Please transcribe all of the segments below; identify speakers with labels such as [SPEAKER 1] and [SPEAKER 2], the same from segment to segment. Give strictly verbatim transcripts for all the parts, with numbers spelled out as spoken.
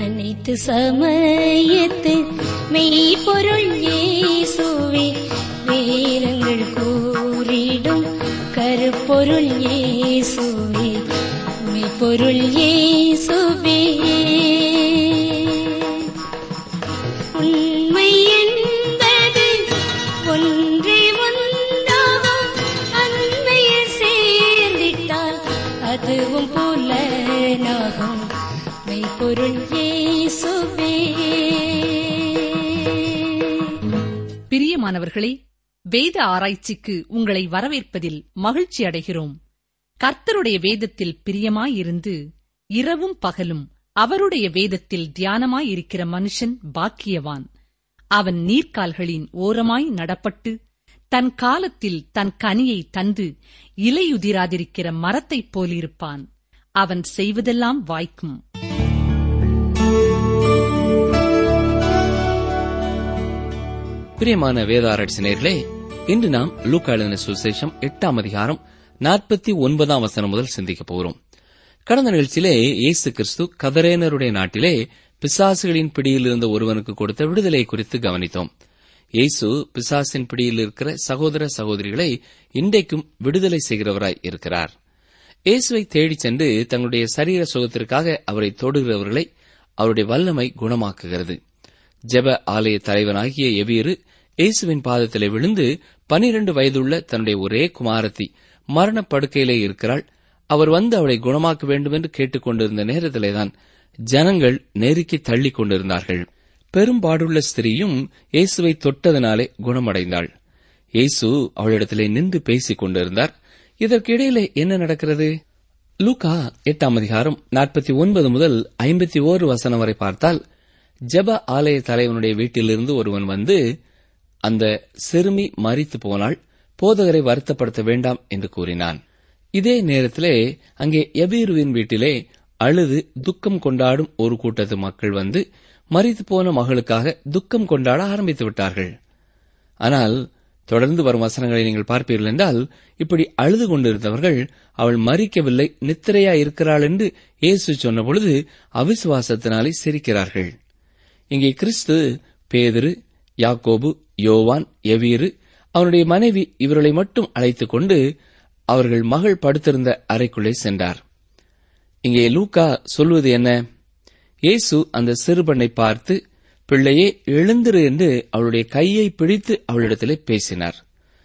[SPEAKER 1] அனைத்து சமயத்து மெய்ப்பொருள் இயேசுவே, வேதங்கள் கூறிடும் கருப்பொருள் இயேசுவே, மெய்ப்பொருள் இயேசுவே. உண்மை என்பது ஒன்றே ஒன்றாகும், அண்மையில் சேர்ந்திட்டால் அதுவும் புலனாகும், மெய்ப்பொருள் இயேசுவே.
[SPEAKER 2] பிரியமானவர்களே, வேத ஆராய்ச்சிக்கு உங்களை வரவேற்பதில் மகிழ்ச்சி அடைகிறோம். கர்த்தருடைய வேதத்தில் பிரியமாயிருந்து இரவும் பகலும் அவருடைய வேதத்தில் தியானமாயிருக்கிற மனுஷன் பாக்கியவான். அவன் நீர்க்கால்களின் ஓரமாய் நடப்பட்டு தன் காலத்தில் தன் கனியை தந்து இலையுதிராதிருக்கிற மரத்தைப் போலிருப்பான். அவன் செய்வதெல்லாம் வாய்க்கும்.
[SPEAKER 3] பிரியமான வேத ஆராய்ச்சி நேயர்களே, இன்று நாம் லூக்கா எழுதின சுவிசேஷம் எட்டாம் அதிகாரம் நாற்பத்தி ஒன்பதாம் வசனம் முதல் சிந்திக்கப் போகிறோம். கடந்த நிகழ்ச்சியிலே இயேசு கிறிஸ்து கதரேனருடைய நாட்டிலே பிசாசுகளின் பிடியில் இருந்த ஒருவனுக்கு கொடுத்த விடுதலை குறித்து கவனித்தோம். இயேசு பிசாசின் பிடியில் இருக்கிற சகோதர சகோதரிகளை இன்றைக்கும் விடுதலை செய்கிறவராய் இருக்கிறார். இயேசுவை தேடிச் சென்று தங்களுடைய சரீர சுகத்திற்காக அவரை தொடுகிறவர்களை அவருடைய வல்லமை குணமாக்குகிறது. ஜெப ஆலய தலைவனாகிய எவீரு இயேசுவின் பாதத்திலே விழுந்து பனிரண்டு வயதுள்ள தன்னுடைய ஒரே குமாரத்தி மரணப்படுக்கையிலே இருக்கிறாள், அவர் வந்து அவளை குணமாக்க வேண்டும் என்று கேட்டுக் கொண்டிருந்த நேரத்திலேதான் ஜனங்கள் நெருக்கி தள்ளிக் கொண்டிருந்தார்கள். பெரும்பாடுள்ள ஸ்திரீயும் இயேசுவை தொட்டதனாலே குணமடைந்தாள். இயேசு அவளிடத்திலே நின்று பேசிக் கொண்டிருந்தார். இதற்கு இடையிலே என்ன நடக்கிறது? லூக்கா எட்டாம் அதிகாரம் நாற்பத்தி ஒன்பது முதல் ஐம்பத்தி ஓரு வசனம் வரை பார்த்தால், ஜெப ஆலய தலைவனுடைய வீட்டிலிருந்து ஒருவன் வந்து, அந்த சிறுமி மரித்து போனால் போதகரை வருத்தப்படுத்த வேண்டாம் என்று கூறினான். இதே நேரத்திலே அங்கே எபீருவின் வீட்டிலே அழுது துக்கம் கொண்டாடும் ஒரு கூட்டத்து மக்கள் வந்து மரித்து போன மகளுக்காக துக்கம் கொண்டாட ஆரம்பித்து விட்டார்கள். ஆனால் தொடர்ந்து வரும் வசனங்களை நீங்கள் பார்ப்பீர்கள் என்றால், இப்படி அழுது கொண்டிருந்தவர்கள் அவள் மரிக்கவில்லை, நித்திரையா இருக்கிறாள் என்று இயேசு சொன்னபொழுது அவிசுவாசத்தினாலே சிரிக்கிறார்கள். இங்கே கிறிஸ்து பேதுரு, யாக்கோபு, யோவான், எவீரு, அவனுடைய மனைவி இவர்களை மட்டும் அழைத்துக் கொண்டு அவர்கள் மகள் படுத்திருந்த அறைக்குள்ளே சென்றார். இங்கே லூக்கா சொல்வது என்ன? இயேசு அந்த சிறுபெண்ணை பார்த்து, பிள்ளையே எழுந்திரு என்று அவளுடைய கையை பிடித்து அவளிடத்திலே பேசினார்.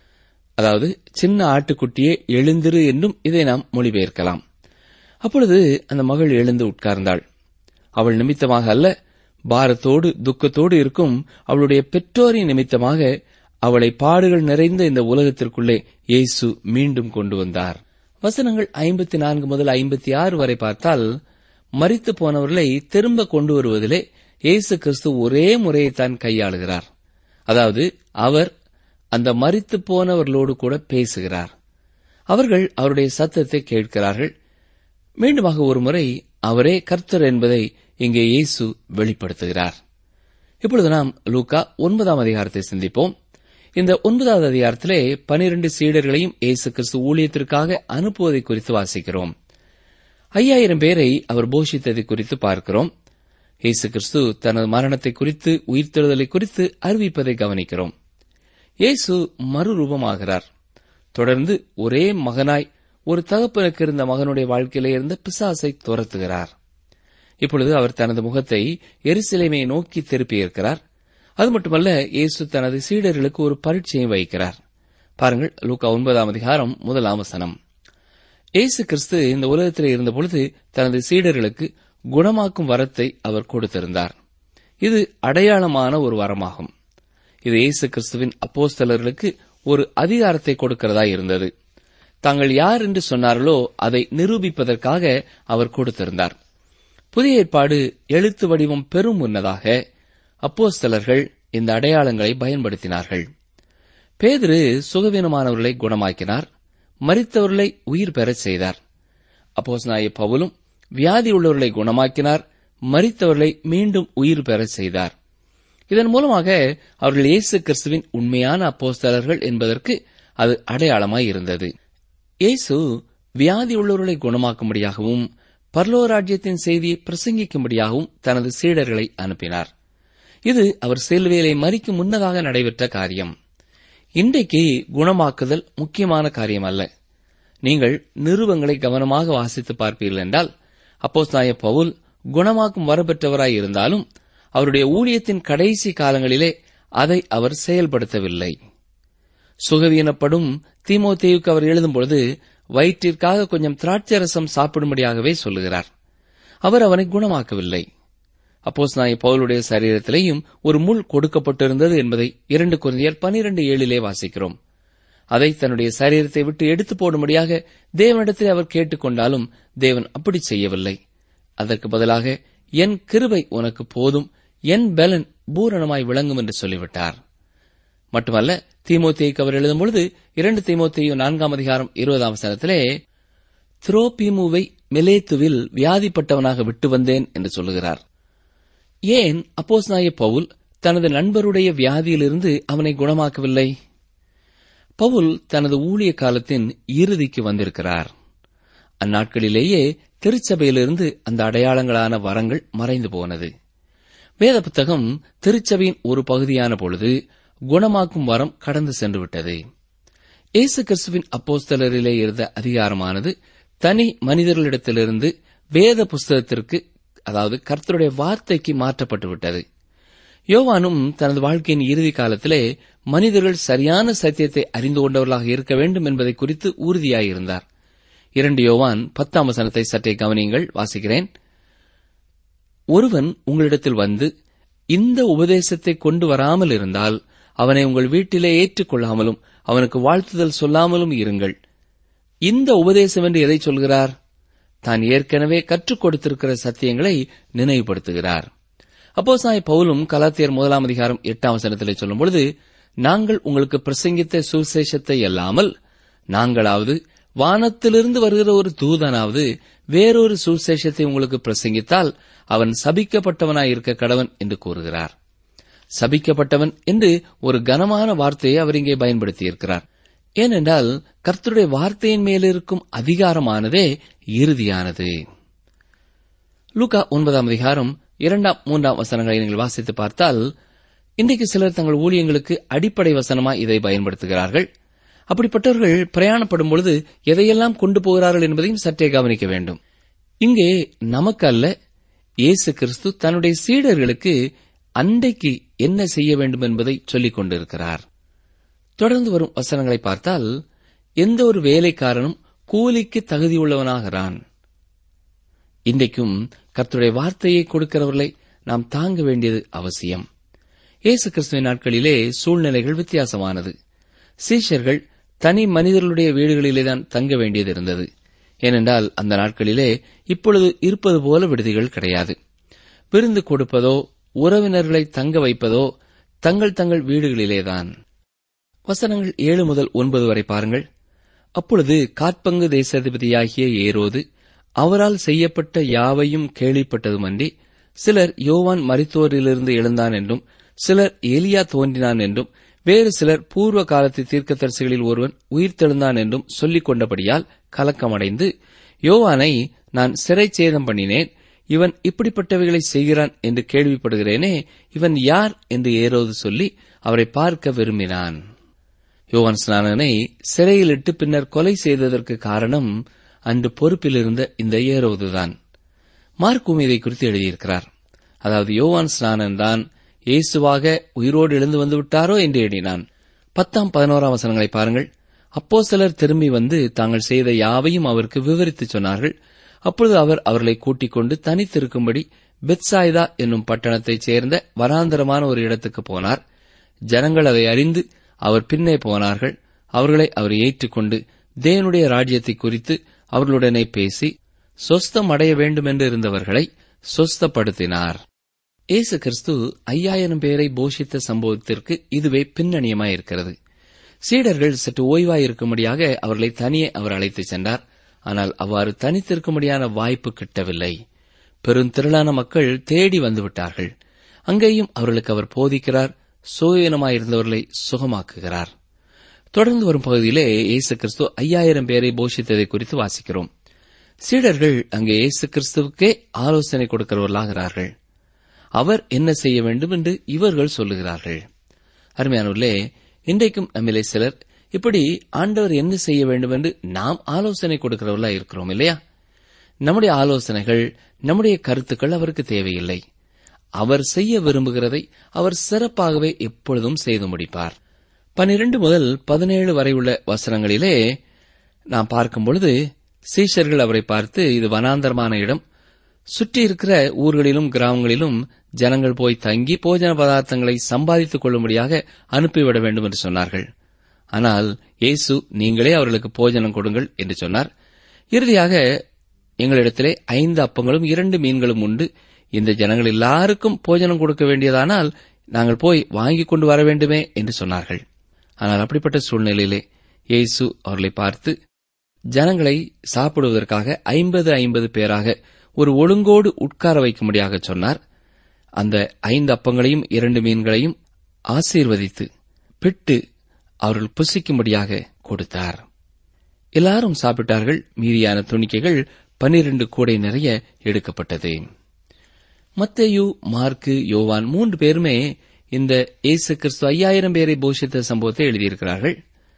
[SPEAKER 3] அதாவது சின்ன ஆட்டுக்குட்டியே எழுந்திரு என்றும் இதை நாம் மொழிபெயர்க்கலாம். அப்பொழுது அந்த மகள் எழுந்து உட்கார்ந்தாள். அவள் நிமித்தமாக அல்ல, பாரத்தோடு துக்கத்தோடு இருக்கும் அவளுடைய பெற்றோரின் நிமித்தமாக அவளை பாடுகள் நிறைந்த இந்த உலகத்திற்குள்ளே இயேசு மீண்டும் கொண்டு வந்தார். வசனங்கள் ஐம்பத்தி நான்கு முதல் ஐம்பத்தி ஆறு வரை பார்த்தால், மரித்து போனவர்களை திரும்ப கொண்டு வருவதிலே இயேசு கிறிஸ்து ஒரே முறையைத்தான் கையாளுகிறார். அதாவது அவர் அந்த மரித்து போனவர்களோடு கூட பேசுகிறார். அவர்கள் அவருடைய சத்தத்தை கேட்கிறார்கள். மீண்டுமாக ஒரு முறை அவரே கர்த்தர் என்பதை இங்கே இயேசு வெளிப்படுத்துகிறார். இப்பொழுது நாம் லூக்கா ஒன்பதாம் அதிகாரத்தை சிந்திப்போம். இந்த ஒன்பதாவது அதிகாரத்திலே பனிரண்டு சீடர்களையும் இயேசு கிறிஸ்து ஊழியத்திற்காக அனுப்புவதை குறித்து வாசிக்கிறோம். ஐயாயிரம் பேரை அவர் போஷித்ததை குறித்து பார்க்கிறோம். இயேசு கிறிஸ்து தனது மரணத்தை குறித்து உயிர்த்தெழுதலை குறித்து அறிவிப்பதை கவனிக்கிறோம். இயேசு மறுரூபமாகிறார். தொடர்ந்து ஒரே மகனாய் ஒரு தகப்பனுக்கு இருந்த மகனுடைய வாழ்க்கையிலே இருந்த பிசாசை துரத்துகிறார். இப்பொழுது அவர் தனது முகத்தை எருசலேமை நோக்கி திருப்பியிருக்கிறார். அது மட்டுமல்ல, இயேசு தனது சீடர்களுக்கு ஒரு பரீட்சையை வைக்கிறார். பாருங்கள், லூக்கா ஒன்பதாம் அதிகாரம் முதலாம் வசனம். இயேசு கிறிஸ்து இந்த உலகத்திலே இருந்தபொழுது தனது சீடர்களுக்கு குணமாக்கும் வரத்தை அவர் கொடுத்திருந்தார். இது அடையாளமான ஒரு வரமாகும். இது இயேசு கிறிஸ்துவின் அப்போஸ்தலர்களுக்கு ஒரு அதிகாரத்தை கொடுக்கிறதா இருந்தது. தாங்கள் யார் என்று சொன்னார்களோ அதை நிரூபிப்பதற்காக அவர் கொடுத்திருந்தார். புதிய ஏற்பாடு எழுத்து வடிவம் பெறும் முன்னதாக அப்போஸ்தலர்கள் இந்த அடையாளங்களை பயன்படுத்தினார்கள். பேதுரு சுகவீனமானவர்களை குணமாக்கினார், மரித்தவர்களை உயிர் பெறச் செய்தார். அப்போஸ்தலனாகிய பவுலும் வியாதி உள்ளவர்களை குணமாக்கினார், மரித்தவர்களை மீண்டும் உயிர் பெறச் செய்தார். இதன் மூலமாக அவர்கள் இயேசு கிறிஸ்துவின் உண்மையான அப்போஸ்தலர்கள் என்பதற்கு அது அடையாளமாய் இருந்தது. இயேசு வியாதி உள்ளவர்களை குணமாக்கும்படியாகவும் பரலோக ராஜ்யத்தின் செய்தியை பிரசங்கிக்கும்படியாகவும் தனது சீடர்களை அனுப்பினார். இது அவர் சிலுவையிலே மரிக்கும் முன்னதாக நடைபெற்ற காரியம். இன்றைக்கு குணமாக்குதல் முக்கியமான காரியம் அல்ல. நீங்கள் நிருபங்களை கவனமாக வாசித்து பார்ப்பீர்கள் என்றால், அப்போஸ்தலனாகிய பவுல் குணமாக்கும் வரப்பெற்றவராய் இருந்தாலும் அவருடைய ஊழியத்தின் கடைசி காலங்களிலே அதை அவர் செயல்படுத்தவில்லை. சுகவீனப்படும் தீமோத்தேயுக்கு அவர் எழுதும்பொழுது வயிற்றிற்காக கொஞ்சம் திராட்சரசம் சாப்பிடும்படியாகவே சொல்லுகிறார். அவர் அவனை குணமாக்கவில்லை. அப்போஸ்தலனாகிய பவுலுடைய சரீரத்திலேயும் ஒரு முள் கொடுக்கப்பட்டிருந்தது என்பதை இரண்டு கொரிந்தியர் பனிரெண்டு ஏழிலே வாசிக்கிறோம். அதை தன்னுடைய சரீரத்தை விட்டு எடுத்து போடும்படியாக தேவனிடத்தில் அவர் கேட்டுக்கொண்டாலும் தேவன் அப்படி செய்யவில்லை. அதற்கு பதிலாக என் கிருபை உனக்கு போதும், என் பலன் பூரணமாய் விளங்கும் என்று சொல்லிவிட்டார். மட்டுமல்ல, தீமோத்தேயுக்கு அவர் எழுதும்பொழுது இரண்டு தீமோத்தேயு நான்காம் அதிகாரம் இருபதாம் வசனத்திலே திரோபீமுவை மிலேத்துவில் வியாதிப்பட்டவனாக விட்டு வந்தேன் என்று சொல்லுகிறார். ஏன் அப்போஸ்தலனாகிய பவுல் தனது நண்பருடைய வியாதியிலிருந்து அவனை குணமாக்கவில்லை? பவுல் தனது ஊழிய காலத்தின் இறுதிக்கு வந்திருக்கிறார். அந்நாட்களிலேயே திருச்சபையிலிருந்து அந்த அடையாளங்களான வரங்கள் மறைந்து போனது. வேத புத்தகம் திருச்சபையின் ஒரு பகுதியான பொழுது குணமாக்கும் வரம் கடந்து சென்று விட்டது. இயேசு கிறிஸ்துவின் அப்போஸ்தலரிலே இருந்த அதிகாரமானது தனி மனிதர்களிடத்திலிருந்து வேத புஸ்தகத்திற்கு, அதாவது கர்த்தருடைய வார்த்தைக்கு மாற்றப்பட்டு விட்டது. யோவானும் தனது வாழ்க்கையின் இறுதி காலத்திலே மனிதர்கள் சரியான சத்தியத்தை அறிந்து கொண்டவர்களாக இருக்க வேண்டும் என்பதை குறித்து உறுதியாயிருந்தார். இரண்டு யோவான் பத்தாம் வசனத்தை சற்றே கவனியுங்கள், வாசிக்கிறேன். ஒருவன் உங்களிடத்தில் வந்து இந்த உபதேசத்தை கொண்டு வராமல் இருந்தால் அவனை உங்கள் வீட்டிலே ஏற்றுக்கொள்ளாமலும் அவனுக்கு வாழ்த்துதல் சொல்லாமலும் இருங்கள். இந்த உபதேசம் என்று எதை சொல்கிறார்? தான் ஏற்கனவே கற்றுக் கொடுத்திருக்கிற சத்தியங்களை நினைவுபடுத்துகிறார். அப்போஸ்தலனாகிய பவுலும் கலாத்தியர் முதலாம் அதிகாரம் எட்டாம் வசனத்திலே சொல்லும் பொழுது, நாங்கள் உங்களுக்கு பிரசங்கித்த சுவிசேஷத்தை அல்லாமல் நாங்களாவது வானத்திலிருந்து வருகிற ஒரு தூதனாவது வேறொரு சுவிசேஷத்தை உங்களுக்கு பிரசங்கித்தால் அவன் சபிக்கப்பட்டவனாயிருக்க கடவன் என்று கூறுகிறார். சபிக்கப்பட்டவன் என்று ஒரு கனமான வார்த்தையை அவர் இங்கே பயன்படுத்தியிருக்கிறார். ஏனென்றால் கர்த்தருடைய வார்த்தையின் மேலிருக்கும் அதிகாரமானதே இறுதியானது. லூக்கா ஒன்பதாம் அதிகாரம் இரண்டாம் மூன்றாம் வசனங்களை நீங்கள் வாசித்து பார்த்தால், இன்றைக்கு சிலர் தங்கள் ஊழியங்களுக்கு அடிப்படை வசனமாய் இதை பயன்படுத்துகிறார்கள். அப்படிப்பட்டவர்கள் பிரயாணப்படும் பொழுது எதையெல்லாம் கொண்டு போகிறார்கள் என்பதையும் சற்றே கவனிக்க வேண்டும். இங்கே நமக்கு அல்ல, இயேசு கிறிஸ்து தன்னுடைய சீடர்களுக்கு அன்றைக்கு என்ன செய்ய வேண்டும் என்பதை சொல்லிக் கொண்டிருக்கிறார். தொடர்ந்து வரும் வசனங்களை பார்த்தால், எந்த ஒரு வேலைக்காரனும் கூலிக்கு தகுதியுள்ளவனாகிறான். இன்றைக்கும் கர்த்தருடைய வார்த்தையை கொடுக்கிறவர்களை நாம் தாங்க வேண்டியது அவசியம். இயேசு கிறிஸ்துவின் நாட்களிலே சூழ்நிலைகள் வித்தியாசமானது. சீஷர்கள் தனி மனிதர்களுடைய வீடுகளிலேதான் தங்க வேண்டியது இருந்தது. ஏனென்றால் அந்த நாட்களிலே இப்பொழுது இருப்பது போல விடுதிகள் கிடையாது. விருந்து கொடுப்பதோ உறவினர்களை தங்க வைப்பதோ தங்கள் தங்கள் வீடுகளிலேதான். வசனங்கள் ஏழு முதல் ஒன்பது வரை பாருங்கள். அப்பொழுது காற்பங்கு தேசாதிபதியாகிய ஏரோது அவரால் செய்யப்பட்ட யாவையும் கேள்விப்பட்டதுமன்றி சிலர் யோவான் மரித்தோரிலிருந்து எழுந்தான் என்றும் சிலர் எலியா தோன்றினான் என்றும் வேறு சிலர் பூர்வ காலத்து தீர்க்கதரிசிகளில் ஒருவன் உயிர்த்தெழுந்தான் என்றும் சொல்லிக் கொண்டபடியால் கலக்கமடைந்து, யோவானை நான் சிறைச்சேதம் பண்ணினேன், இவன் இப்படிப்பட்டவைகளை செய்கிறான் என்று கேள்விப்படுகிறேனே, இவன் யார் என்று ஏரோது சொல்லி அவரை பார்க்க விரும்பினான். யோவான் ஸ்நானனை சிறையிலிட்டு பின்னர் கொலை செய்ததற்கு காரணம் அன்று பொறுப்பில் இருந்த இந்த ஏரோதுதான். மார்க்கும் இதை குறித்து எழுதியிருக்கிறார். அதாவது யோவான் ஸ்நானன் தான் இயேசுவாக உயிரோடு எழுந்து வந்து விட்டாரோ என்று எண்ணினான். பத்தாம் பதினோராம் வசனங்களை பாருங்கள். அப்போஸ்தலர் திரும்பி வந்து தாங்கள் செய்த யாவையும் அவருக்கு விவரித்து சொன்னார்கள். அப்பொழுது அவர் அவர்களை கூட்டிக் கொண்டு தனித்திருக்கும்படி பெத்சாய்தா என்னும் பட்டணத்தைச் சேர்ந்த வனாந்தரமான ஒரு இடத்துக்கு போனார். ஜனங்கள் அதை அறிந்து அவர் பின்னே போனார்கள். அவர்களை அவர் ஏற்றுக்கொண்டு தேவனுடைய ராஜ்யத்தை குறித்து அவர்களுடனே பேசி சொஸ்தம் அடைய வேண்டும் என்று இருந்தவர்களை சொஸ்தப்படுத்தினார். இயேசு கிறிஸ்து ஐயாயிரம் பேரை போஷித்த சம்பவத்திற்கு இதுவே பின்னணியமாயிருக்கிறது. சீடர்கள் சற்று ஓய்வாயிருக்கும்படியாக அவர்களை தனியே அவர் அழைத்துச் சென்றார். ஆனால் அவ்வாறு தனித்திருக்கும்படியான வாய்ப்பு கிட்டவில்லை. பெருந்திரளான மக்கள் தேடி வந்துவிட்டார்கள். அங்கேயும் அவர்களுக்கு அவர் போதிக்கிறார், சுயநமாயிருந்தவர்களை சுகமாக்குகிறார். தொடர்ந்து வரும் பகுதியிலே இயேசு கிறிஸ்து ஐயாயிரம் பேரை போஷித்ததை குறித்து வாசிக்கிறோம். சீடர்கள் அங்கே இயேசு கிறிஸ்துவுக்கே ஆலோசனை கொடுக்கிறவர்களாகிறார்கள். அவர் என்ன செய்ய வேண்டும் என்று இவர்கள் சொல்லுகிறார்கள். அருமையானவர்களே, இன்றைக்கும் நம்மிலே சிலர் இப்படி ஆண்டவர் என்ன செய்ய வேண்டும் என்று நாம் ஆலோசனை கொடுக்கிறவர்களா இருக்கிறோம் இல்லையா? நம்முடைய ஆலோசனைகள், நம்முடைய கருத்துக்கள் அவருக்கு தேவையில்லை. அவர் செய்ய விரும்புகிறதை அவர் சிறப்பாகவே எப்பொழுதும் செய்து முடிப்பார். பனிரெண்டு முதல் பதினேழு வரை உள்ள வசனங்களிலே நாம் பார்க்கும் பொழுது, சீஷர்கள் அவரை பார்த்து, இது வனாந்தரமான இடம், சுற்றி இருக்கிற ஊர்களிலும் கிராமங்களிலும் ஜனங்கள் போய் தங்கி போஜன பதார்த்தங்களை சம்பாதித்துக் கொள்ளும்படியாக அனுப்பிவிட வேண்டும் என்று சொன்னார்கள். ஆனால் இயேசு, நீங்களே அவர்களுக்கு போஜனம் கொடுங்கள் என்று சொன்னார். இறுதியாக, எங்களிடத்திலே ஐந்து அப்பங்களும் இரண்டு மீன்களும் உண்டு, இந்த ஜனங்கள் எல்லாருக்கும் போஜனம் கொடுக்க வேண்டியதானால் நாங்கள் போய் வாங்கிக் கொண்டு வர வேண்டுமே என்று சொன்னார்கள். ஆனால் அப்படிப்பட்ட சூழ்நிலையிலே இயேசு அவர்களை பார்த்து, ஜனங்களை சாப்பிடுவதற்காக ஐம்பது ஐம்பது பேராக ஒரு ஒழுங்கோடு உட்கார வைக்கும்படியாக சொன்னார். அந்த ஐந்து அப்பங்களையும் இரண்டு மீன்களையும் ஆசீர்வதித்து பிட்டு அவர்கள் புசிக்கும்படியாக கொடுத்தார். எல்லாரும் சாப்பிட்டார்கள். மீதியான துணிக்கைகள் பனிரண்டு கூடை நிறைய எடுக்கப்பட்டது. மத்தேயு, மார்க்கு, யோவான் மூன்று பேருமே இந்த இயேசு கிறிஸ்து ஐயாயிரம் பேரை போஷித்த சம்பவத்தை எழுதியிருக்கிறார்கள்.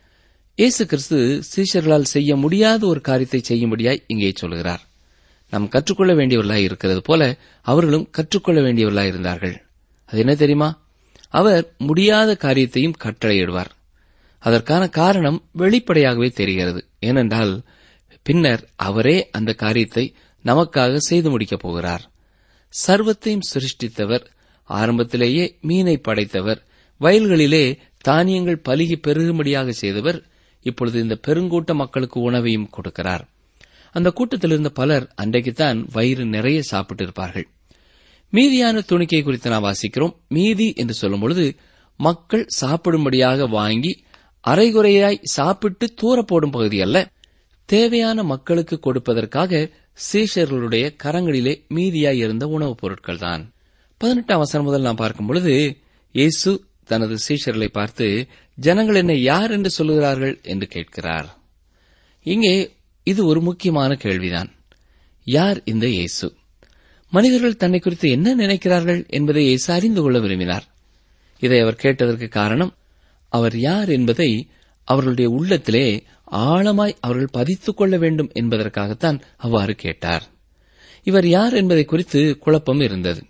[SPEAKER 3] இயேசு கிறிஸ்து சீஷர்களால் செய்ய முடியாத ஒரு காரியத்தை செய்யும்படியாய் இங்கே சொல்கிறார். நாம் கற்றுக்கொள்ள வேண்டியவர்களாய் இருக்கிறது போல அவர்களும் கற்றுக்கொள்ள வேண்டியவர்களாய் இருந்தார்கள். அது என்ன தெரியுமா? அவர் முடியாத காரியத்தையும் கட்டளையிடுவார். அதற்கான காரணம் வெளிப்படையாகவே தெரிகிறது. ஏனென்றால் பின்னர் அவரே அந்த காரியத்தை நமக்காக செய்து முடிக்கப் போகிறார். சர்வத்தையும் சிருஷ்டித்தவர், ஆரம்பத்திலேயே மீனை படைத்தவர், வயல்களிலே தானியங்கள் பலுகி பெருகும்படியாக செய்தவர், இப்பொழுது இந்த பெருங்கூட்ட மக்களுக்கு உணவையும் கொடுக்கிறார். அந்த கூட்டத்தில் இருந்த பலர் அன்றைக்குத்தான் வயிறு நிறைய சாப்பிட்டிருப்பார்கள். மீதியான துணிக்கை குறித்து நாம் வாசிக்கிறோம். மீதி என்று சொல்லும் பொழுது மக்கள் சாப்பிடும்படியாக வாங்கி அரைகுறையாய் சாப்பிட்டு தூர போடும் பகுதி அல்ல, தேவையான மக்களுக்கு கொடுப்பதற்காக சீஷர்களுடைய கரங்களிலே மீதியாய் இருந்த உணவுப் பொருட்கள் தான். பதினெட்டாம் வசனம் முதல் நாம் பார்க்கும் பொழுது, இயேசு தனது சீஷர்களை பார்த்து, ஜனங்கள் என்னை யார் என்று சொல்லுகிறார்கள் என்று கேட்கிறார். இங்கே இது ஒரு முக்கியமான கேள்விதான். யார் இந்த இயேசு? மனிதர்கள் தன்னை குறித்து என்ன நினைக்கிறார்கள் என்பதை இயேசு அறிந்து கொள்ள விரும்பினார். இதை அவர் கேட்டதற்கு காரணம், அவர் யார் என்பதை அவர்களுடைய உள்ளத்திலே ஆழமாய் அவர்கள் பதித்துக் கொள்ள வேண்டும் என்பதற்காகத்தான் அவ்வாறு கேட்டார். இவர் யார் என்பதை குறித்து குழப்பம் இருந்தது.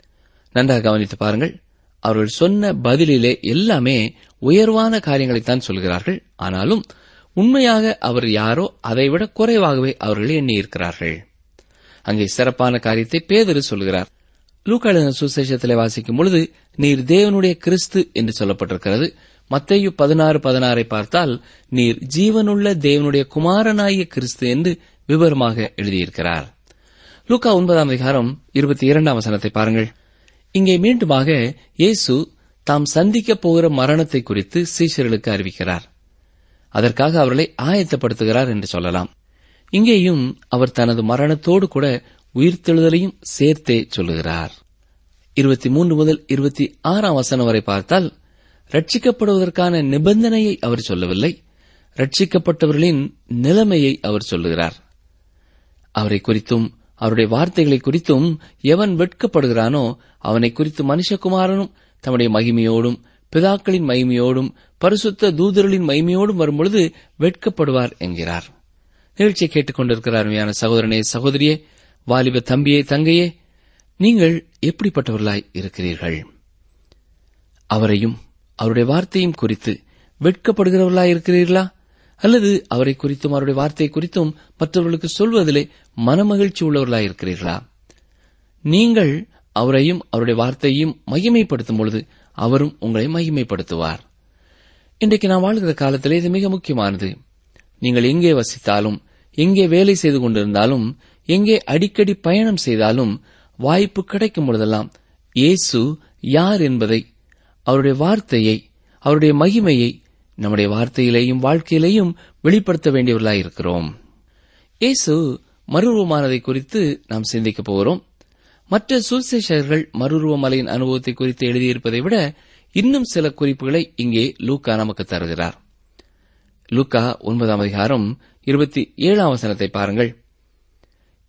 [SPEAKER 3] நன்றாக கவனித்து பாருங்கள். அவர்கள் சொன்ன பதிலிலே எல்லாமே உயர்வான காரியங்களைத்தான் சொல்கிறார்கள். ஆனாலும் உண்மையாக அவர் யாரோ அதைவிட குறைவாகவே அவர்கள் எண்ணியிருக்கிறார்கள். அங்கே சிறப்பான காரியத்தை பேதுரு சொல்கிறார். லூக்கா எழுதின சுவிசேஷத்திலே வாசிக்கும் பொழுது, நீர் தேவனுடைய கிறிஸ்து என்று சொல்லப்பட்டிருக்கிறது. மத்தேயு பதினாறு பதினாறை பார்த்தால், நீர் ஜீவனுள்ள தேவனுடைய குமாரனாகிய கிறிஸ்து என்று விவரமாக எழுதியிருக்கிறார். லூக்கா ஒன்பதாம் அதிகாரம் இருபத்தி இரண்டாம் வசனத்தை பாருங்கள். இங்கே மீண்டுமாக இயேசு தாம் சந்திக்கப் போகிற மரணத்தை குறித்து சீஷர்களுக்கு அறிவிக்கிறார். அதற்காக அவர்களை ஆயத்தப்படுத்துகிறார் என்று சொல்லலாம். இங்கேயும் அவர் தனது மரணத்தோடு கூட உயிர்த்தெழுதலையும் சேர்த்தே சொல்லுகிறார். இருபத்தி மூன்று முதல் இருபத்தி ஆறாம் வசனம் வரை பார்த்தால், ரட்சிக்கப்படுவதற்கான நிபந்தனையை அவர் சொல்லவில்லை, ரட்சிக்கப்பட்டவர்களின் நிலைமையை அவர் சொல்லுகிறார். அவரை குறித்தும் அவருடைய வார்த்தைகளை குறித்தும் எவன் வெட்கப்படுகிறானோ அவனை குறித்து மனுஷகுமாரனும் தம்முடைய மகிமையோடும் பிதாக்களின் மகிமையோடும் பரிசுத்த தூதர்களின் மகிமையோடும் வரும்பொழுது வெட்கப்படுவார் என்கிறார். நிகழ்ச்சியை கேட்டுக் கொண்டிருக்கிற அருமையான சகோதரனே, சகோதரியே, வாலிப தம்பியே, தங்கையே, நீங்கள் எப்படிப்பட்டவர்களாய் இருக்கிறீர்கள்? அவரையும் அவருடைய வார்த்தையும் குறித்து வெட்கப்படுகிறவர்களாய் இருக்கிறீர்களா? அல்லது அவரை குறித்தும் அவருடைய வார்த்தை குறித்தும் மற்றவர்களுக்கு சொல்வதிலே மனமகிழ்ச்சி உள்ளவர்களாய் இருக்கிறீர்களா? நீங்கள் அவரையும் அவருடைய வார்த்தையையும் மகிமைப்படுத்தும் பொழுது அவரும் உங்களை மகிமைப்படுத்துவார். இன்றைக்கு நாம் வாழ்கிற காலத்திலே இது மிக முக்கியமானது. நீங்கள் எங்கே வசித்தாலும், எங்கே வேலை செய்து கொண்டிருந்தாலும், எங்கே அடிக்கடி பயணம் செய்தாலும், வாய்ப்பு கிடைக்கும் பொழுதெல்லாம் இயேசு யார் என்பதை, அவருடைய வார்த்தையை, அவருடைய மகிமையை நம்முடைய வார்த்தையிலேயும் வாழ்க்கையிலேயும் வெளிப்படுத்த வேண்டியவர்களாயிருக்கிறோம். இயேசு மறுரூபமானதை குறித்து நாம் சிந்திக்கப் போகிறோம். மற்ற சுவிசேஷகர்கள் மறுரூபமலையின் அனுபவத்தை குறித்து எழுதியிருப்பதை விட இன்னும் சில குறிப்புகளை இங்கே லூக்கா நமக்கு தருகிறார். லூக்கா ஒன்பதாம் அதிகாரம் இருபத்தி ஏழாம் வசனத்தை பாருங்கள்.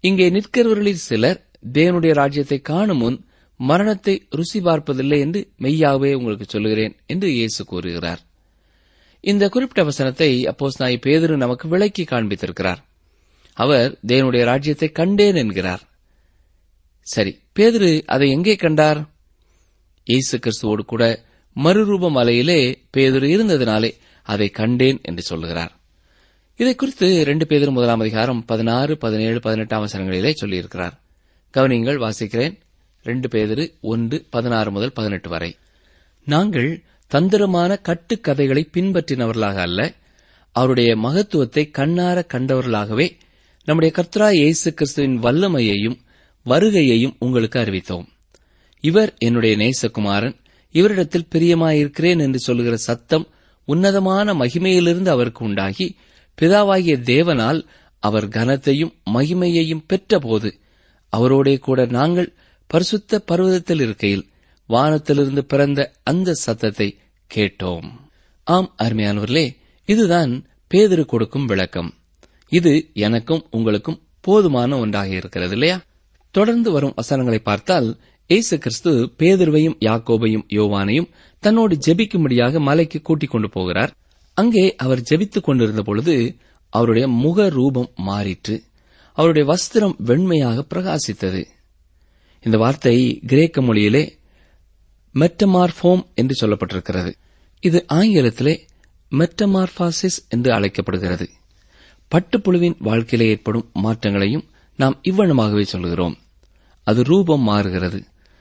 [SPEAKER 3] இங்கே நிற்கிறவர்களில் சிலர் தேவனுடைய ராஜ்யத்தை காணும் முன் மரணத்தை ருசி பார்ப்பதில்லை என்று மெய்யாகவே உங்களுக்கு சொல்லுகிறேன் என்று இயேசு கூறுகிறார். இந்த குறிப்பிட்ட வசனத்தை அப்போஸ்தலனாகிய பேதுரு நமக்கு விளக்கி காண்பித்திருக்கிறார். அவர் தேவனுடைய ராஜ்யத்தை கண்டேன் என்கிறார். சரி, பேதுரு அதை எங்கே கண்டார்? இயேசு கிறிஸ்துவோடு கூட மறுரூப மலையிலே பேதுரு இருந்ததினாலே அதை கண்டேன் என்று சொல்லுகிறார். இதை குறித்து ரெண்டு பேதுரு முதலாம் அதிகாரம் பதினாறு பதினேழு பதினெட்டாம் வசனங்களிலே சொல்லியிருக்கிறார். கவனியங்கள், வாசிக்கிறேன். ரெண்டு பேதுரு ஒன்று பதினாறு முதல் பதினெட்டு வரை. நாங்கள் தந்திரமான கட்டுக்கதைகளை பின்பற்றினவர்களாக அல்ல, அவருடைய மகத்துவத்தை கண்ணார கண்டவர்களாகவே நம்முடைய கர்த்தராகிய இயேசு கிறிஸ்துவின் வல்லமையையும் வருகையையும் உங்களுக்கு அறிவித்தோம். இவர் என்னுடைய நேசகுமாரன், இவரிடத்தில் பிரியமாயிருக்கிறேன் என்று சொல்லுகிற சத்தம் உன்னதமான மகிமையிலிருந்து அவருக்கு உண்டாகி, பிதாவாகிய தேவனால் அவர் கனத்தையும் மகிமையையும் பெற்றபோது அவரோடே கூட நாங்கள் பரிசுத்த பர்வதத்தில் இருக்கையில் வானத்திலிருந்து பிறந்த அந்த சத்தத்தை கேட்டோம். ஆம் அருமையானவர்களே, இதுதான் பேதுரு கொடுக்கும் விளக்கம். இது எனக்கும் உங்களுக்கும் போதுமான ஒன்றாக இருக்கிறது இல்லையா? தொடர்ந்து வரும் வசனங்களை பார்த்தால் இயேசு கிறிஸ்து பேதுருவையும் யாக்கோபையும் யோவானையும் தன்னோடு ஜெபிக்கும்படியாக மலைக்கு கூட்டிக் கொண்டு போகிறார். அங்கே அவர் ஜெபித்துக் கொண்டிருந்த பொழுது அவருடைய முக ரூபம் மாறிற்று. அவருடைய வஸ்திரம் வெண்மையாக பிரகாசித்தது. இந்த வார்த்தை கிரேக்க மொழியிலே மெட்டமார்போம் என்று சொல்லப்பட்டிருக்கிறது. இது ஆங்கிலத்திலே மெட்டமார்பாசிஸ் என்று அழைக்கப்படுகிறது. பட்டுப்புழுவின் வாழ்க்கையிலே ஏற்படும் மாற்றங்களையும் நாம் இவ்வண்ணமாகவே சொல்கிறோம். அது ரூபம் மாறுகிறது.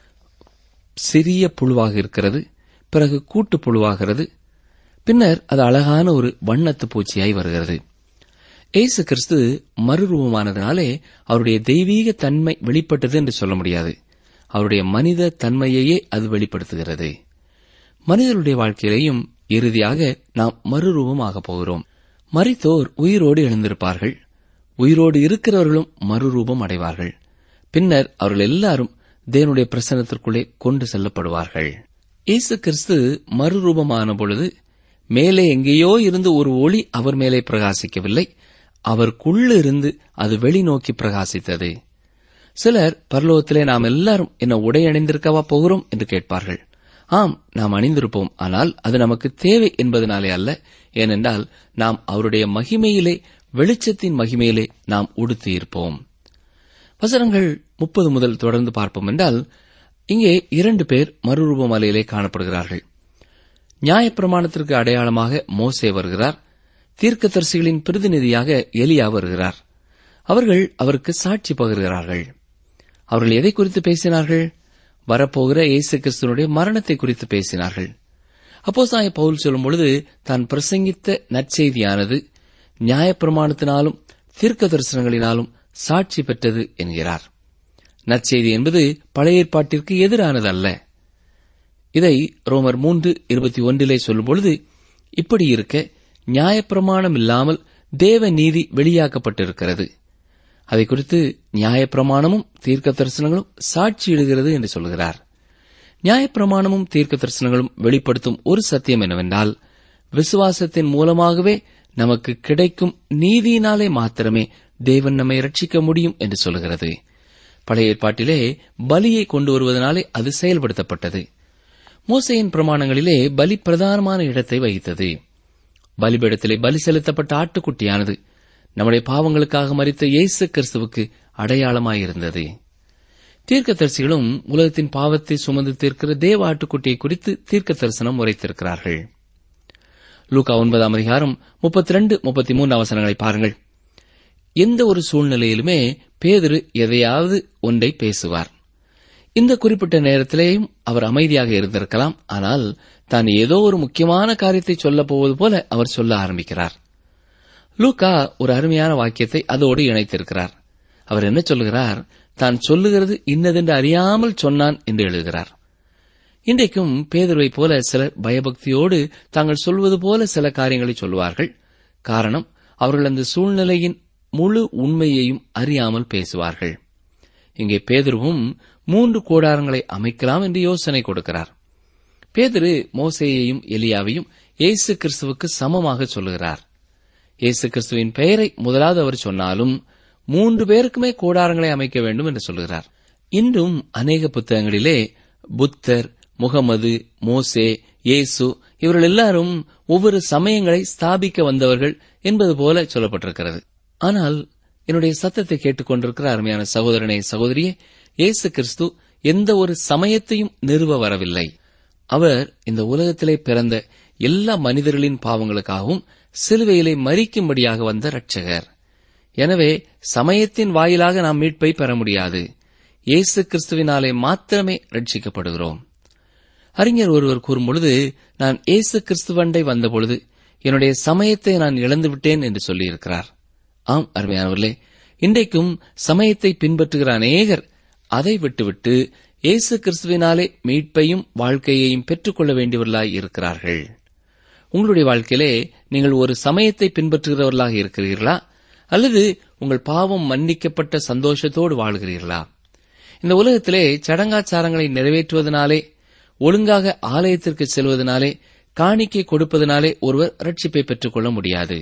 [SPEAKER 3] சிறிய புழுவாக இருக்கிறது, பிறகு கூட்டு புழுவாகிறது, பின்னர் அது அழகான ஒரு வண்ணத்து பூச்சியாய் வருகிறது. இயேசு கிறிஸ்து மறுரூபமானதினாலே அவருடைய தெய்வீக தன்மை வெளிப்பட்டது என்று சொல்ல முடியாது. அவருடைய மனித தன்மையையே அது வெளிப்படுத்துகிறது. மனிதனுடைய வாழ்க்கையிலேயும் இறுதியாக நாம் மறுரூபமாக போகிறோம். மரித்தோர் உயிரோடு எழுந்திருப்பார்கள். உயிரோடு இருக்கிறவர்களும் மறுரூபம் அடைவார்கள். பின்னர் அவர்கள் எல்லாரும் தேவனுடைய பிரசன்னத்திற்குள்ளே கொண்டு செல்லப்படுவார்கள். இயேசு கிறிஸ்து மறுரூபமான பொழுது மேலே எங்கேயோ இருந்து ஒரு ஒளி அவர் மேலே பிரகாசிக்கவில்லை, அவருக்குள்ளிருந்து அது வெளிநோக்கி பிரகாசித்தது. சிலர் பரலோகத்திலே நாம் எல்லாரும் என்ன உடை அணிந்திருக்கவா போகிறோம் என்று கேட்பார்கள். ஆம், நாம் அணிந்திருப்போம். ஆனால் அது நமக்கு தேவை என்பதனாலே அல்ல. ஏனென்றால் நாம் அவருடைய மகிமையிலே, வெளிச்சத்தின் மகிமையிலே நாம் உடுத்தியிருப்போம். வசனங்கள் முப்பது முதல் தொடர்ந்து பார்ப்போம் என்றால், இங்கே இரண்டு பேர் மறுரூப மலையிலே காணப்படுகிறார்கள். நியாயப்பிரமாணத்திற்கு அடையாளமாக மோசே வருகிறார். தீர்க்கதரிசிகளின் பிரதிநிதியாக எலியா வருகிறார். அவர்கள் அவருக்கு சாட்சி பகர்கிறார்கள். அவர்கள் எதை குறித்து பேசினார்கள்? வரப்போகிற இயேசு கிறிஸ்துவினுடைய மரணத்தை குறித்து பேசினார்கள். அப்போஸ்தலனாகிய பவுல் சொல்லும் பொழுது தான் பிரசங்கித்த நற்செய்தியானது நியாயப்பிரமாணத்தினாலும் தீர்க்க தரிசனங்களினாலும் சாட்சி பெற்றது என்கிறார். நற்செய்தி என்பது பழைய ஏற்பாட்டிற்கு எதிரானது அல்ல. இதை ரோமர் மூன்று இருபத்தி ஒன்றிலே சொல்லும் பொழுது, இப்படி இருக்க நியாயப்பிரமாணம் இல்லாமல் தேவ நீதி வெளியாக்கப்பட்டிருக்கிறது. அதை குறித்து நியாயப்பிரமாணமும் தீர்க்க தரிசனங்களும் சாட்சியிடுகிறது என்று சொல்கிறார். நியாயப்பிரமாணமும் தீர்க்க தரிசனங்களும் வெளிப்படுத்தும் ஒரு சத்தியம் என்னவென்றால், விசுவாசத்தின் மூலமாகவே நமக்கு கிடைக்கும் நீதியினாலே மாத்திரமே தேவன் நம்மை ரட்சிக்க முடியும் என்று சொல்கிறது. பழைய ஏற்பாட்டிலே பலியை கொண்டு வருவதனாலே அது செயல்படுத்தப்பட்டது. மோசேயின் பிரமாணங்களிலே பலி பிரதானமான இடத்தை வகித்தது. பலிபீடத்திலே பலி செலுத்தப்பட்ட ஆட்டுக்குட்டியானது நம்முடைய பாவங்களுக்காக மரித்த இயேசு கிறிஸ்துவுக்கு அடையாளமாயிருந்தது. தீர்க்கதரிசிகளும் உலகத்தின் பாவத்தை சுமந்து தீர்க்கிற தேவ ஆட்டுக்குட்டியை குறித்து தீர்க்க தரிசனம் உரைத்திருக்கிறார்கள். லூக்கா ஒன்பதாம் அதிகாரம் முப்பத்தி ரெண்டு முப்பத்தி மூன்று அவசரங்களை பாருங்கள். எந்த ஒரு சூழ்நிலையிலுமே பேதுரு எதையாவது ஒன்றை பேசுவார். இந்த குறிப்பிட்ட நேரத்திலேயும் அவர் அமைதியாக இருந்திருக்கலாம். ஆனால் தான் ஏதோ ஒரு முக்கியமான காரியத்தை சொல்லப் போவது போல அவர் சொல்ல ஆரம்பிக்கிறார். லூக்கா ஒரு அருமையான வாக்கியத்தை அதோடு இணைத்திருக்கிறார். அவர் என்ன சொல்லுகிறார்? தான் சொல்லுகிறது இன்னதென்று அறியாமல் சொன்னான் என்று எழுதுகிறார். இன்றைக்கும் பேதுருவை போல சிலர் பயபக்தியோடு தாங்கள் சொல்வது போல சில காரியங்களை சொல்லுவார்கள். காரணம், அவர்கள் அந்த சூழ்நிலையின் முழு உண்மையையும் அறியாமல் பேசுவார்கள். இங்கே பேதுருவும் மூன்று கூடாரங்களை அமைக்கலாம் என்று யோசனை கொடுக்கிறார். பேதுரு மோசேயையும் எலியாவையும் இயேசு கிறிஸ்துவுக்கு சமமாக சொல்லுகிறார். இயேசு கிறிஸ்துவின் பெயரை முதலாவது அவர் சொன்னாலும் மூன்று பேருக்குமே கூடாரங்களை அமைக்க வேண்டும் என்று சொல்கிறார். இன்றும் அநேக புத்தகங்களிலே புத்தர், முகமது, மோசே, இயேசு இவர்கள் எல்லாரும் ஒவ்வொரு சமயங்களை ஸ்தாபிக்க வந்தவர்கள் என்பது போல சொல்லப்பட்டிருக்கிறது. ஆனால் என்னுடைய சத்தத்தை கேட்டுக் கொண்டிருக்கிற அருமையான சகோதரனே, சகோதரியே, இயேசு கிறிஸ்து எந்த ஒரு சமயத்தையும் நிறுவ வரவில்லை. அவர் இந்த உலகத்திலே பிறந்த எல்லா மனிதர்களின் பாவங்களுக்காகவும் சிலுவையிலே மரிக்கும்படியாக வந்த இரட்சகர். எனவே சமயத்தின் வாயிலாக நாம் மீட்பை பெற முடியாது. இயேசு கிறிஸ்துவினாலே மாத்திரமே ரட்சிக்கப்படுகிறோம். அறிஞர் ஒருவர் கூறும்பொழுது, நான் இயேசு கிறிஸ்துவண்டை வந்தபொழுது என்னுடைய சமயத்தை நான் இழந்துவிட்டேன் என்று சொல்லியிருக்கிறார். ஆம் அருமையானவர்களே, இன்றைக்கும் சமயத்தை பின்பற்றுகிற அநேகர் அதை விட்டுவிட்டு இயேசு கிறிஸ்துவினாலே மீட்பையும் வாழ்க்கையையும் பெற்றுக்கொள்ள வேண்டியவர்களாய் இருக்கிறார்கள். உங்களுடைய வாழ்க்கையிலே நீங்கள் ஒரு சமயத்தை பின்பற்றுகிறவர்களாக இருக்கிறீர்களா, அல்லது உங்கள் பாவம் மன்னிக்கப்பட்ட சந்தோஷத்தோடு வாழ்கிறீர்களா? இந்த உலகத்திலே சடங்காச்சாரங்களை நிறைவேற்றுவதனாலே, ஒழுங்காக ஆலயத்திற்கு செல்வதனாலே, காணிக்கை கொடுப்பதனாலே ஒருவர் ரட்சிப்பை பெற்றுக் கொள்ள முடியாது.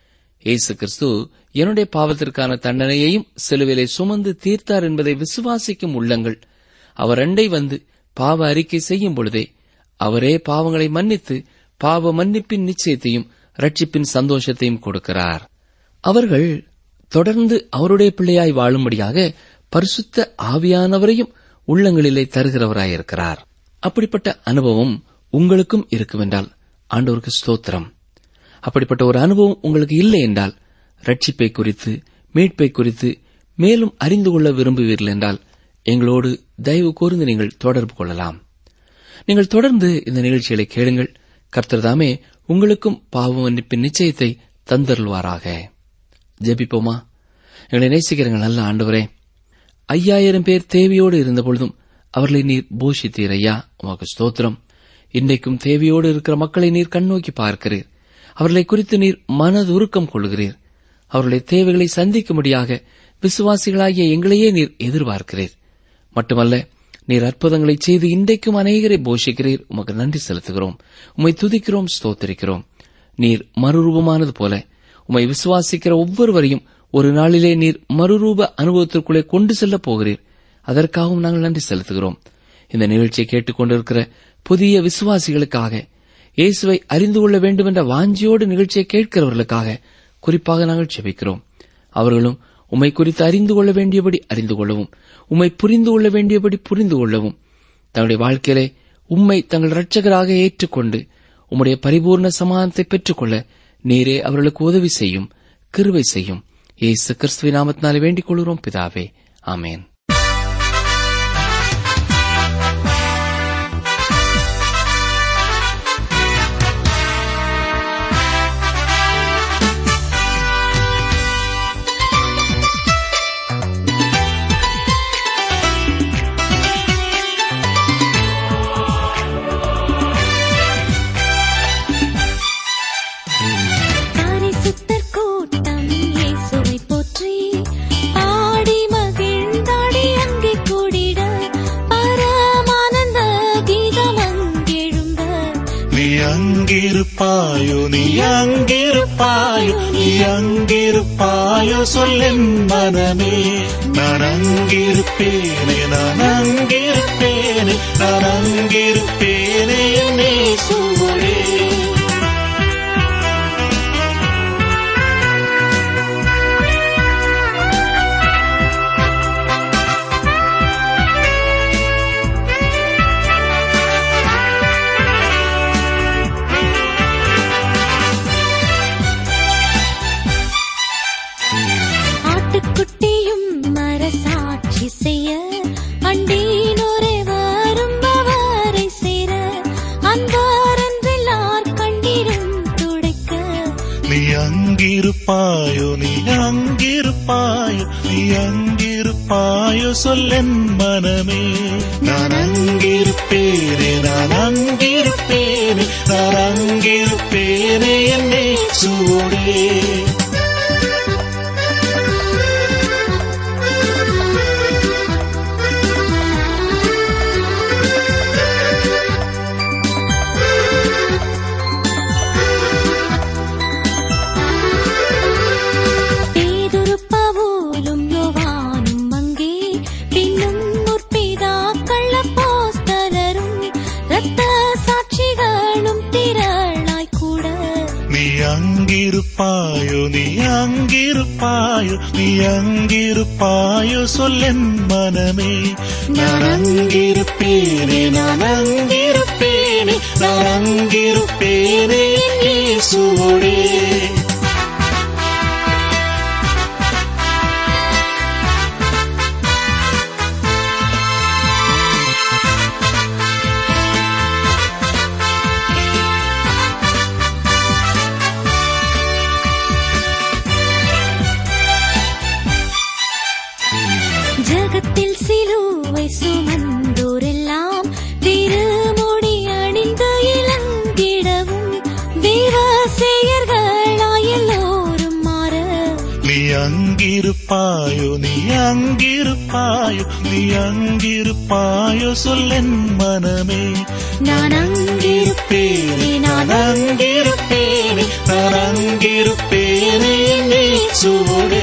[SPEAKER 3] இயேசு கிறிஸ்து என்னுடைய பாவத்திற்கான தண்டனையையும் சிலுவையிலே சுமந்து தீர்த்தார் என்பதை விசுவாசிக்கும் உள்ளங்கள் அவர் அண்டை வந்து பாவ அறிக்கை செய்யும் பொழுதே அவரே பாவங்களை மன்னித்து பாவ மன்னிப்பின் நிச்சயத்தையும் ரட்சிப்பின் சந்தோஷத்தையும் கொடுக்கிறார். அவர்கள் தொடர்ந்து அவருடைய பிள்ளையாய் வாழும்படியாக பரிசுத்த ஆவியானவரையும் உள்ளங்களிலே தருகிறவராயிருக்கிறார். அப்படிப்பட்ட அனுபவம் உங்களுக்கும் இருக்குமென்றால் ஆண்டவருக்கு ஸ்தோத்திரம். அப்படிப்பட்ட ஒரு அனுபவம் உங்களுக்கு இல்லை என்றால், ரட்சிப்பை குறித்து, மீட்பை குறித்து மேலும் அறிந்து கொள்ள விரும்புவீர்கள் என்றால் எங்களோடு தயவு கூர்ந்து நீங்கள் தொடர்பு கொள்ளலாம். நீங்கள் தொடர்ந்து இந்த நிகழ்ச்சிகளை கேளுங்கள். கர்த்தர்தாமே உங்களுக்கும் பாவ மன்னிப்பின் நிச்சயத்தை தந்தருள்வாராக. ஜெபிப்போமா? எங்களை நேசிக்கிறங்கள் நல்ல ஆண்டவரே, ஐயாயிரம் பேர் தேவையோடு இருந்தபொழுதும் அவர்களை நீர் போஷித்தீர். ஐயா, உமக்கு ஸ்தோத்திரம். இன்றைக்கும் தேவையோடு இருக்கிற மக்களை நீர் கண்ணோக்கி பார்க்கிறீர். அவர்களை குறித்து நீர் மனதுருக்கம் கொள்கிறீர். அவருடைய தேவைகளை சந்திக்கும்படியாக விசுவாசிகளாகிய எங்களையே நீர் எதிர்பார்க்கிறீர். மட்டுமல்ல, நீர் அற்புதங்களை செய்து இன்றைக்கும் அநேகரை போஷிக்கிறீர். உமக்கு நன்றி செலுத்துகிறோம். உம்மை துதிக்கிறோம், ஸ்தோத்திரிக்கிறோம். நீர் மறுரூபமானது போல உம்மை விசுவாசிக்கிற ஒவ்வொருவரையும் ஒரு நாளிலே நீர் மறுரூப அனுபவத்திற்குள்ளே கொண்டு செல்லப் போகிறீர். அதற்காகவும் நாங்கள் நன்றி செலுத்துகிறோம். இந்த நிகழ்ச்சியை கேட்டுக் கொண்டிருக்கிற புதிய விசுவாசிகளுக்காக, இயேசுவை அறிந்து கொள்ள வேண்டும் என்ற வாஞ்சியோடு நிகழ்ச்சியை கேட்கிறவர்களுக்காக குறிப்பாக நாங்கள் ஜெபிக்கிறோம். அவர்களும் உம்மை குறித்து அறிந்து கொள்ள வேண்டியபடி அறிந்து கொள்ளவும், உம்மை புரிந்து கொள்ள வேண்டியபடி புரிந்து கொள்ளவும், தங்களுடைய வாழ்க்கையிலே உம்மை தங்கள் இரட்சகராக ஏற்றுக்கொண்டு உம்முடைய பரிபூர்ண சமாதானத்தை பெற்றுக்கொள்ள நீரே அவர்களுக்கு உதவி செய்யும், கிருபை செய்யும். இயேசு கிறிஸ்துவின் நாமத்தினாலே வேண்டிக் கொள்கிறோம் பிதாவே, ஆமென்.
[SPEAKER 4] அங்கிருப்பாயோ நீ அங்கிருப்பாயோ நீ அங்கிருப்பாயோ சொல்லின் மனமே, நான் அங்கிருப்பேனே நான் அங்கிருப்பேனே நான் அங்கிருப்பேனே என்னே சுவரே.
[SPEAKER 1] குட்டியும் மரசாட்சி செய்ய அண்டீனோரே வரும் அவரை சேர அன்பாரென்றெல்லார் கண்ணீரும் துடைக்க
[SPEAKER 4] நீ அங்கிருப்பாயோ நீ அங்கிருப்பாயோ நீ அங்கிருப்பாயோ சொல்லென் மனமே, நான் அங்கிருப்பேனே நான் அங்கிருப்பேனே நான் அங்கிருப்பேனே என்னே சுவரே.
[SPEAKER 1] பேதுரு பவுலும்
[SPEAKER 4] அங்கிருப்பாயோ நீ அங்கிருப்பாயோ நீ அங்கிருப்பாயோ சொல்லென் மனமே. நான் அங்கிருப்பேனே நான் அங்கிருப்பேனே நான் அங்கிருப்பேனே இயேசுவோடே.
[SPEAKER 1] ஜகத்தில் சிலுவை சுமந்தோரெல்லாம் திருமுடி அணிந்து இளங்கிடவும் தேவசேயர்களாய் எல்லோரும் மாற.
[SPEAKER 4] நீ அங்கிருப்பாயோ நீ அங்கிருப்பாயோ நீ அங்கிருப்பாயோ சொல்லென் மனமே.
[SPEAKER 1] நான் அங்கிருப்பேனே நான்
[SPEAKER 4] அங்கிருப்பேனே நான் அங்கிருப்பேனே இயேசுவோடே.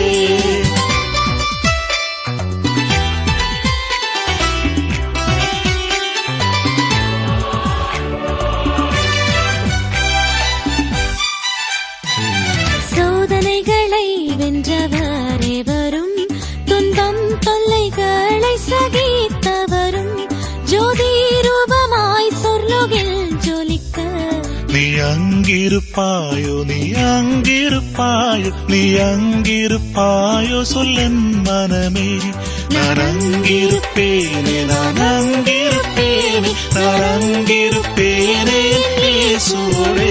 [SPEAKER 1] சோதனைகளை வென்றவரே வரும் துன்பம் தொல்லைகளை சகித்தவரும் ஜோதி ரூபமாய் சொர்லோகில் ஜொலிக்க.
[SPEAKER 4] நீ அங்கிருப்பாயோ நீ அங்கிருப்பாயோ நீ அங்கிருப்பாயோ சொல்லென் மனமே. நான் அங்கிருப்பேனே நான் அங்கிருப்பேனே நான் அங்கிருப்பேனே இயேசுவோடே.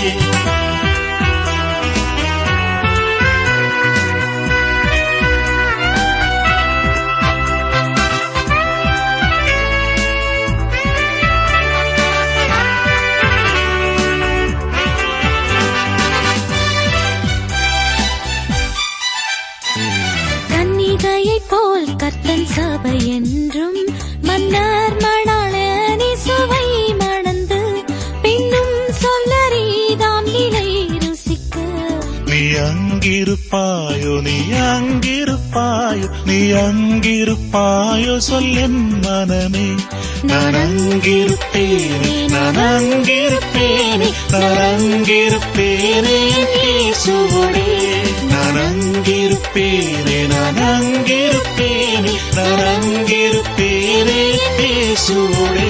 [SPEAKER 1] போல் கர்த்தன் சபை என்றும் மன்னர் மணாளனி சுவை மணந்து பின்னும் சொல்லறிதாம் நிலை ருசிக்க.
[SPEAKER 4] நீ அங்கிருப்பாயோ நீ அங்கிருப்பாயோ நீ அங்கிருப்பாயோ சொல்லென் மனமே. நான் அங்கிருப்பேனே நான் அங்கிருப்பேனே நான் அங்கிருப்பேனே இயேசுவோடே. நான் அங்கிருப்பேனே நான் அங்கிருப்பேனே நான் அங்கிருப்பேனே இயேசுவோடே.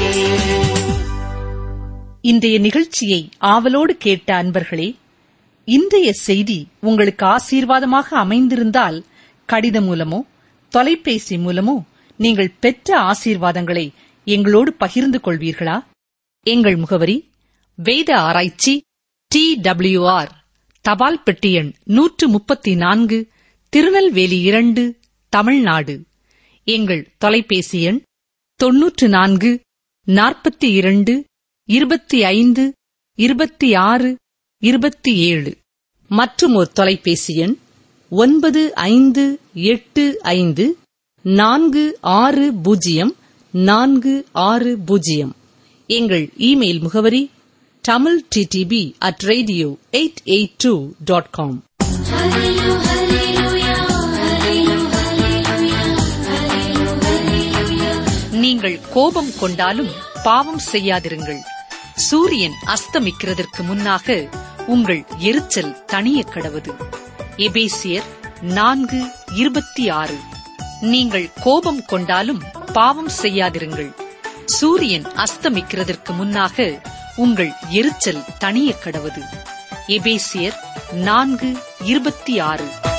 [SPEAKER 2] இன்றைய நிகழ்ச்சியை ஆவலோடு கேட்ட அன்பர்களே, இன்றைய செய்தி உங்களுக்கு ஆசீர்வாதமாக அமைந்திருந்தால் கடிதம் மூலமோ தொலைபேசி மூலமோ நீங்கள் பெற்ற ஆசீர்வாதங்களை எங்களோடு பகிர்ந்து கொள்வீர்களா? எங்கள் முகவரி வேத ஆராய்ச்சி டி டபிள்யூ ஆர் தபால் பெட்டி எண் நூற்று முப்பத்தி நான்கு திருநெல்வேலி இரண்டு தமிழ்நாடு. எங்கள் தொலைபேசி எண் தொன்னூற்று நான்கு நாற்பத்தி இரண்டு இருபத்தி ஐந்து இருபத்தி ஆறு இருபத்தி ஏழு. மற்றும் ஒரு தொலைபேசி எண் ஒன்பது ஐந்து எட்டு ஐந்து நான்கு ஆறு பூஜ்ஜியம் நான்கு ஆறு பூஜ்ஜியம். எங்கள் இமெயில் முகவரி Tamil TDP at radio eight eight two dot com. நீங்கள் கோபம் கொண்டாலும் பாவம் செய்யாதிருங்கள். சூரியன் அஸ்தமிக்கிறதற்கு முன்னாக உங்கள் எரிச்சல் தணிய கடவது. எபேசியர் நான்கு இருபத்தி ஆறு. நீங்கள் கோபம் கொண்டாலும் பாவம் செய்யாதிருங்கள். சூரியன் அஸ்தமிக்கிறதற்கு முன்னாக உங்கள் எரிச்சல் தணிய கடவது. எபேசியர் நான்கு இருபத்தி ஆறு.